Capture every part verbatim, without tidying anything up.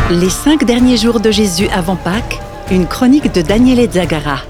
Les cinq derniers jours de Jésus avant Pâques, une chronique de Daniele Zagara.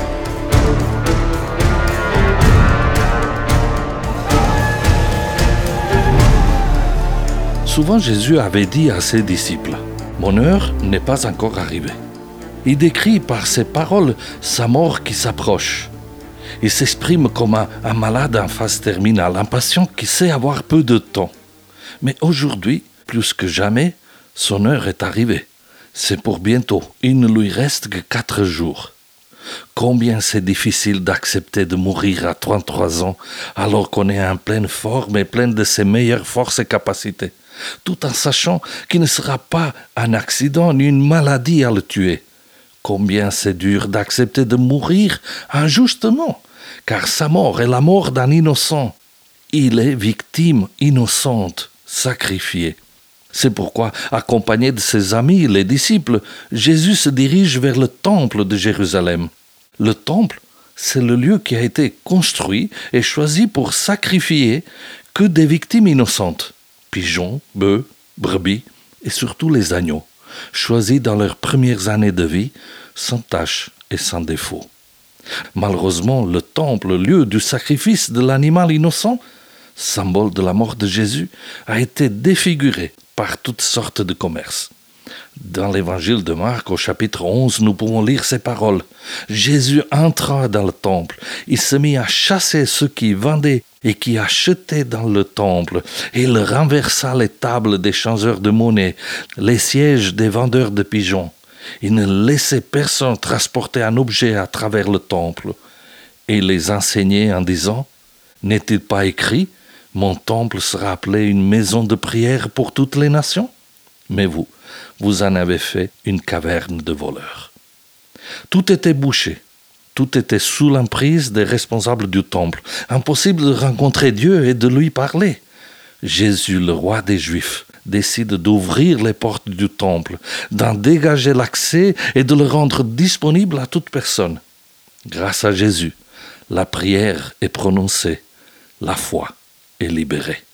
Souvent Jésus avait dit à ses disciples « Mon heure n'est pas encore arrivée ». Il décrit par ses paroles sa mort qui s'approche. Il s'exprime comme un, un malade en phase terminale, un patient qui sait avoir peu de temps. Mais aujourd'hui, plus que jamais, son heure est arrivée. C'est pour bientôt. Il ne lui reste que quatre jours. Combien c'est difficile d'accepter de mourir à trente-trois ans alors qu'on est en pleine forme et plein de ses meilleures forces et capacités, tout en sachant qu'il ne sera pas un accident ni une maladie à le tuer. Combien c'est dur d'accepter de mourir injustement, car sa mort est la mort d'un innocent. Il est victime innocente, sacrifiée. C'est pourquoi, accompagné de ses amis, les disciples, Jésus se dirige vers le temple de Jérusalem. Le temple, c'est le lieu qui a été construit et choisi pour sacrifier que des victimes innocentes, pigeons, bœufs, brebis et surtout les agneaux, choisis dans leurs premières années de vie, sans tache et sans défaut. Malheureusement, le temple, lieu du sacrifice de l'animal innocent, symbole de la mort de Jésus, a été défiguré par toutes sortes de commerces. Dans l'évangile de Marc, au chapitre onze, nous pouvons lire ces paroles. Jésus entra dans le temple, il se mit à chasser ceux qui vendaient et qui achetaient dans le temple, et il renversa les tables des changeurs de monnaie, les sièges des vendeurs de pigeons. Il ne laissait personne transporter un objet à travers le temple, et il les enseignait en disant « N'est-il pas écrit ? Mon temple sera appelé une maison de prière pour toutes les nations. Mais vous, vous en avez fait une caverne de voleurs. » Tout était bouché. Tout était sous l'emprise des responsables du temple. Impossible de rencontrer Dieu et de lui parler. Jésus, le roi des Juifs, décide d'ouvrir les portes du temple, d'en dégager l'accès et de le rendre disponible à toute personne. Grâce à Jésus, la prière est prononcée, la foi est libérée.